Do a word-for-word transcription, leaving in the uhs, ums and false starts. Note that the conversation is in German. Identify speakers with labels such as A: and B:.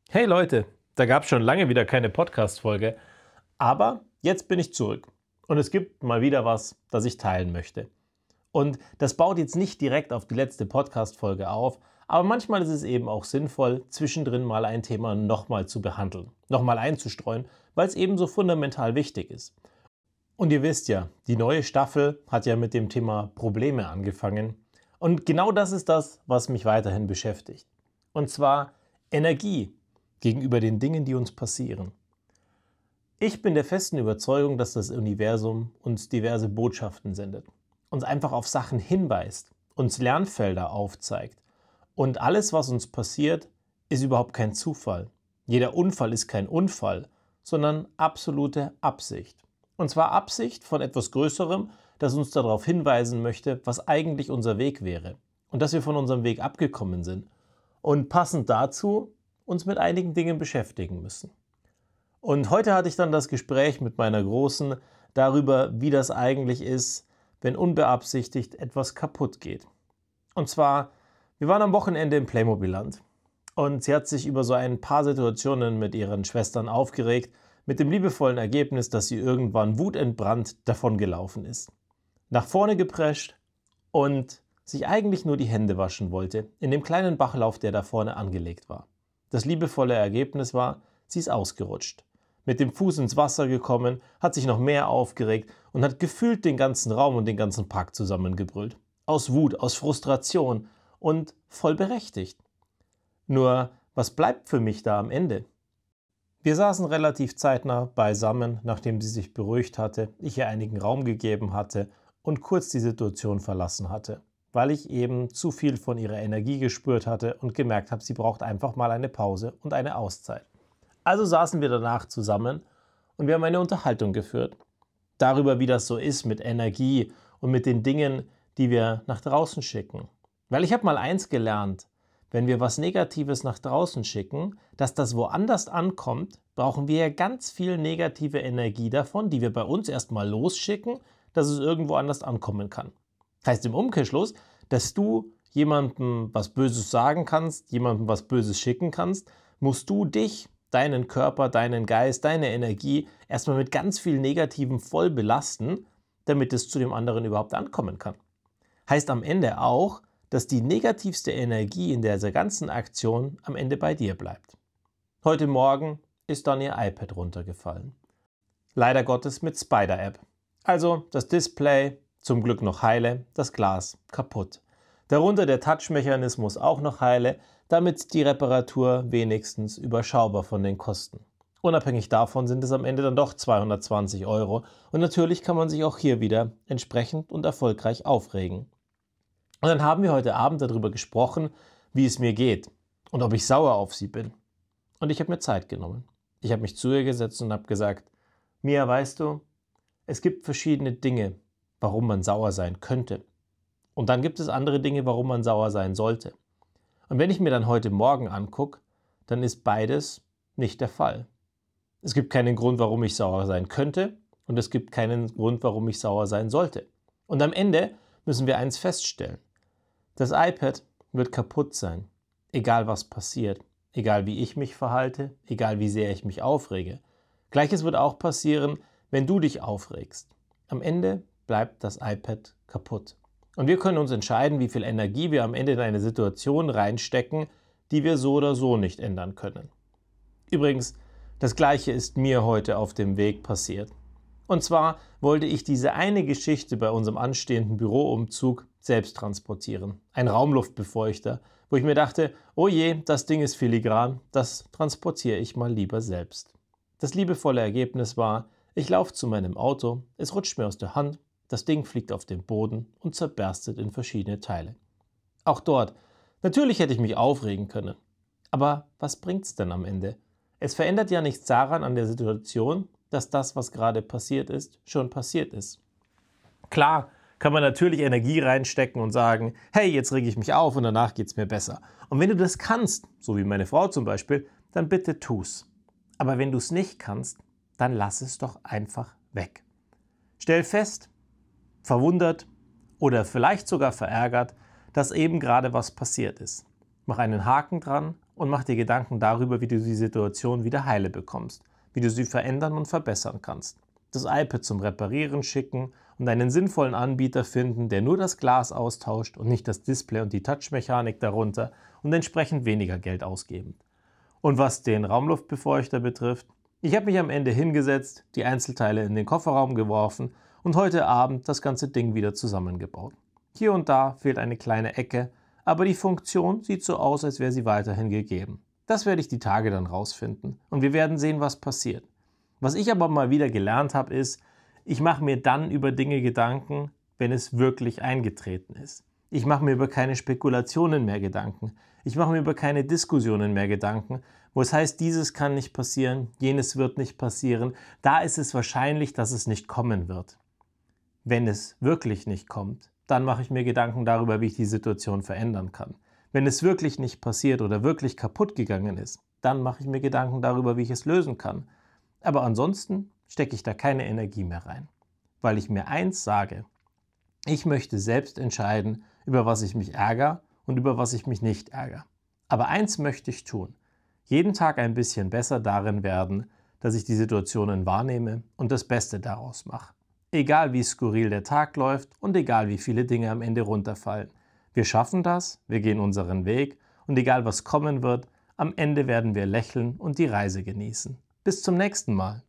A: Hey Leute, da gab es schon lange wieder keine Podcast-Folge, aber jetzt bin ich zurück und es gibt mal wieder was, das ich teilen möchte. Und das baut jetzt nicht direkt auf die letzte Podcast-Folge auf, aber manchmal ist es eben auch sinnvoll, zwischendrin mal ein Thema nochmal zu behandeln, nochmal einzustreuen, weil es eben so fundamental wichtig ist. Und ihr wisst ja, die neue Staffel hat ja mit dem Thema Probleme angefangen und genau das ist das, was mich weiterhin beschäftigt. Und zwar Energie gegenüber den Dingen, die uns passieren. Ich bin der festen Überzeugung, dass das Universum uns diverse Botschaften sendet, uns einfach auf Sachen hinweist, uns Lernfelder aufzeigt. Und alles, was uns passiert, ist überhaupt kein Zufall. Jeder Unfall ist kein Unfall, sondern absolute Absicht. Und zwar Absicht von etwas Größerem, das uns darauf hinweisen möchte, was eigentlich unser Weg wäre und dass wir von unserem Weg abgekommen sind. Und passend dazu uns mit einigen Dingen beschäftigen müssen. Und heute hatte ich dann das Gespräch mit meiner Großen darüber, wie das eigentlich ist, wenn unbeabsichtigt etwas kaputt geht. Und zwar, wir waren am Wochenende im Playmobil-Land und sie hat sich über so ein paar Situationen mit ihren Schwestern aufgeregt, mit dem liebevollen Ergebnis, dass sie irgendwann wutentbrannt davongelaufen ist. Nach vorne geprescht und sich eigentlich nur die Hände waschen wollte, in dem kleinen Bachlauf, der da vorne angelegt war. Das liebevolle Ergebnis war, sie ist ausgerutscht. Mit dem Fuß ins Wasser gekommen, hat sich noch mehr aufgeregt und hat gefühlt den ganzen Raum und den ganzen Park zusammengebrüllt. Aus Wut, aus Frustration und voll berechtigt. Nur, was bleibt für mich da am Ende? Wir saßen relativ zeitnah beisammen, nachdem sie sich beruhigt hatte, ich ihr einigen Raum gegeben hatte und kurz die Situation verlassen hatte, weil ich eben zu viel von ihrer Energie gespürt hatte und gemerkt habe, sie braucht einfach mal eine Pause und eine Auszeit. Also saßen wir danach zusammen und wir haben eine Unterhaltung geführt. Darüber, wie das so ist mit Energie und mit den Dingen, die wir nach draußen schicken. Weil ich habe mal eins gelernt, wenn wir was Negatives nach draußen schicken, dass das woanders ankommt, brauchen wir ja ganz viel negative Energie davon, die wir bei uns erstmal losschicken, dass es irgendwo anders ankommen kann. Heißt im Umkehrschluss, dass du jemandem was Böses sagen kannst, jemandem was Böses schicken kannst, musst du dich, deinen Körper, deinen Geist, deine Energie erstmal mit ganz viel Negativem voll belasten, damit es zu dem anderen überhaupt ankommen kann. Heißt am Ende auch, dass die negativste Energie in dieser ganzen Aktion am Ende bei dir bleibt. Heute Morgen ist dann ihr iPad runtergefallen. Leider Gottes mit Spider-App. Also das Display, zum Glück noch heile, das Glas kaputt. Darunter der Touch-Mechanismus auch noch heile, damit die Reparatur wenigstens überschaubar von den Kosten. Unabhängig davon sind es am Ende dann doch zweihundertzwanzig Euro und natürlich kann man sich auch hier wieder entsprechend und erfolgreich aufregen. Und dann haben wir heute Abend darüber gesprochen, wie es mir geht und ob ich sauer auf sie bin. Und ich habe mir Zeit genommen. Ich habe mich zu ihr gesetzt und habe gesagt, Mia, weißt du, es gibt verschiedene Dinge, warum man sauer sein könnte. Und dann gibt es andere Dinge, warum man sauer sein sollte. Und wenn ich mir dann heute Morgen angucke, dann ist beides nicht der Fall. Es gibt keinen Grund, warum ich sauer sein könnte und es gibt keinen Grund, warum ich sauer sein sollte. Und am Ende müssen wir eins feststellen. Das iPad wird kaputt sein, egal was passiert, egal wie ich mich verhalte, egal wie sehr ich mich aufrege. Gleiches wird auch passieren, wenn du dich aufregst. Am Ende bleibt das iPad kaputt. Und wir können uns entscheiden, wie viel Energie wir am Ende in eine Situation reinstecken, die wir so oder so nicht ändern können. Übrigens, das Gleiche ist mir heute auf dem Weg passiert. Und zwar wollte ich diese eine Geschichte bei unserem anstehenden Büroumzug selbst transportieren. Ein Raumluftbefeuchter, wo ich mir dachte, oh je, das Ding ist filigran, das transportiere ich mal lieber selbst. Das liebevolle Ergebnis war, ich laufe zu meinem Auto, es rutscht mir aus der Hand, das Ding fliegt auf den Boden und zerberstet in verschiedene Teile. Auch dort, natürlich hätte ich mich aufregen können. Aber was bringt's denn am Ende? Es verändert ja nichts daran an der Situation, dass das, was gerade passiert ist, schon passiert ist. Klar kann man natürlich Energie reinstecken und sagen, hey, jetzt rege ich mich auf und danach geht's mir besser. Und wenn du das kannst, so wie meine Frau zum Beispiel, dann bitte tu's. Aber wenn du es nicht kannst, dann lass es doch einfach weg. Stell fest, verwundert oder vielleicht sogar verärgert, dass eben gerade was passiert ist. Mach einen Haken dran und mach dir Gedanken darüber, wie du die Situation wieder heile bekommst, wie du sie verändern und verbessern kannst. Das iPad zum Reparieren schicken und einen sinnvollen Anbieter finden, der nur das Glas austauscht und nicht das Display und die Touchmechanik darunter und entsprechend weniger Geld ausgeben. Und was den Raumluftbefeuchter betrifft, ich habe mich am Ende hingesetzt, die Einzelteile in den Kofferraum geworfen und heute Abend das ganze Ding wieder zusammengebaut. Hier und da fehlt eine kleine Ecke, aber die Funktion sieht so aus, als wäre sie weiterhin gegeben. Das werde ich die Tage dann rausfinden und wir werden sehen, was passiert. Was ich aber mal wieder gelernt habe, ist, ich mache mir dann über Dinge Gedanken, wenn es wirklich eingetreten ist. Ich mache mir über keine Spekulationen mehr Gedanken. Ich mache mir über keine Diskussionen mehr Gedanken, wo es heißt, dieses kann nicht passieren, jenes wird nicht passieren. Da ist es wahrscheinlich, dass es nicht kommen wird. Wenn es wirklich nicht kommt, dann mache ich mir Gedanken darüber, wie ich die Situation verändern kann. Wenn es wirklich nicht passiert oder wirklich kaputt gegangen ist, dann mache ich mir Gedanken darüber, wie ich es lösen kann. Aber ansonsten stecke ich da keine Energie mehr rein, weil ich mir eins sage: Ich möchte selbst entscheiden, über was ich mich ärgere und über was ich mich nicht ärgere. Aber eins möchte ich tun: jeden Tag ein bisschen besser darin werden, dass ich die Situationen wahrnehme und das Beste daraus mache. Egal wie skurril der Tag läuft und egal wie viele Dinge am Ende runterfallen. Wir schaffen das, wir gehen unseren Weg und egal was kommen wird, am Ende werden wir lächeln und die Reise genießen. Bis zum nächsten Mal.